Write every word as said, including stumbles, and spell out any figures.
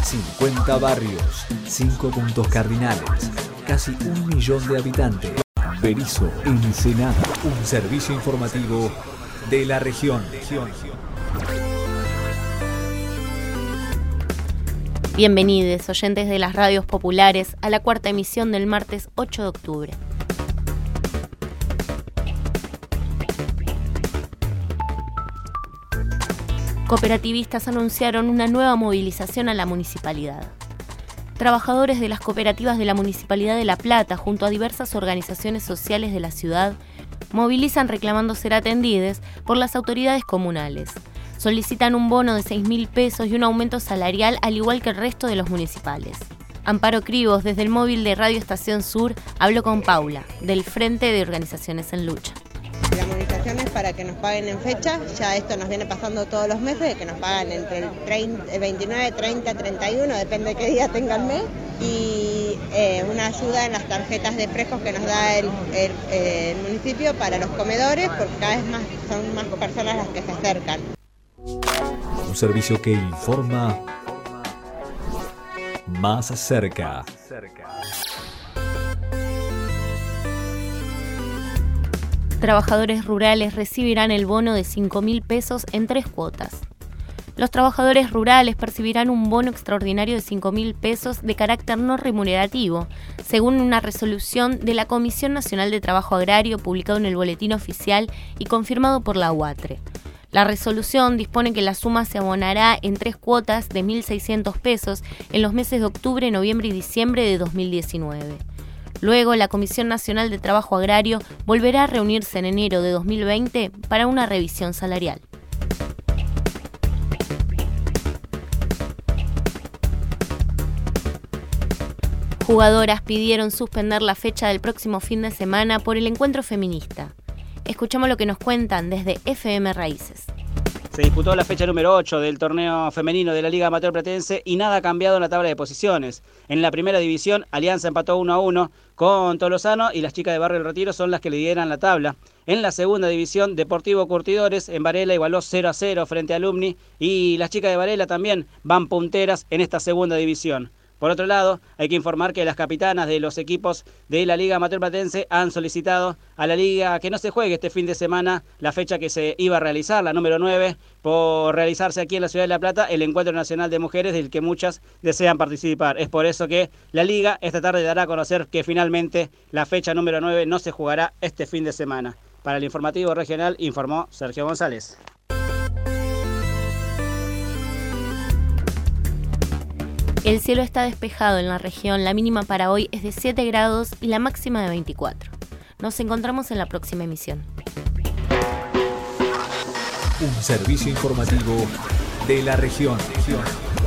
cincuenta barrios, cinco puntos cardinales, casi un millón de habitantes. Berisso, Ensenada, un servicio informativo de la región. Bienvenidos, oyentes de las radios populares, a la cuarta emisión del martes ocho de octubre. Cooperativistas anunciaron una nueva movilización a la municipalidad. Trabajadores de las cooperativas de la Municipalidad de La Plata, junto a diversas organizaciones sociales de la ciudad, movilizan reclamando ser atendidos por las autoridades comunales. Solicitan un bono de seis mil pesos y un aumento salarial, al igual que el resto de los municipales. Amparo Cribos, desde el móvil de Radio Estación Sur, habló con Paula, del Frente de Organizaciones en Lucha. La movilización es para que nos paguen en fecha, ya esto nos viene pasando todos los meses, que nos pagan entre el, treinta, el veintinueve, treinta, treinta y uno, depende de qué día tenga el mes, y eh, una ayuda en las tarjetas de frescos que nos da el, el, el municipio para los comedores, porque cada vez más son más personas las que se acercan. Un servicio que informa más cerca. Trabajadores rurales recibirán el bono de cinco mil pesos en tres cuotas. Los trabajadores rurales percibirán un bono extraordinario de cinco mil pesos de carácter no remunerativo, según una resolución de la Comisión Nacional de Trabajo Agrario publicado en el Boletín Oficial y confirmado por la U A T R E. La resolución dispone que la suma se abonará en tres cuotas de mil seiscientos pesos en los meses de octubre, noviembre y diciembre de dos mil diecinueve. Luego, la Comisión Nacional de Trabajo Agrario volverá a reunirse en enero de dos mil veinte para una revisión salarial. Jugadoras pidieron suspender la fecha del próximo fin de semana por el encuentro feminista. Escuchamos lo que nos cuentan desde F M Raíces. Se disputó la fecha número ocho del torneo femenino de la Liga Amateur Platense y nada ha cambiado en la tabla de posiciones. En la primera división, Alianza empató uno a uno con Tolosano y las chicas de Barrio del Retiro son las que lideran la tabla. En la segunda división, Deportivo Curtidores en Varela igualó cero a cero frente a Alumni y las chicas de Varela también van punteras en esta segunda división. Por otro lado, hay que informar que las capitanas de los equipos de la Liga Amateur Platense han solicitado a la Liga que no se juegue este fin de semana la fecha que se iba a realizar, la número nueve, por realizarse aquí en la ciudad de La Plata el Encuentro Nacional de Mujeres del que muchas desean participar. Es por eso que la Liga esta tarde dará a conocer que finalmente la fecha número nueve no se jugará este fin de semana. Para el informativo regional informó Sergio González. El cielo está despejado en la región, la mínima para hoy es de siete grados y la máxima de veinticuatro. Nos encontramos en la próxima emisión. Un servicio informativo de la región.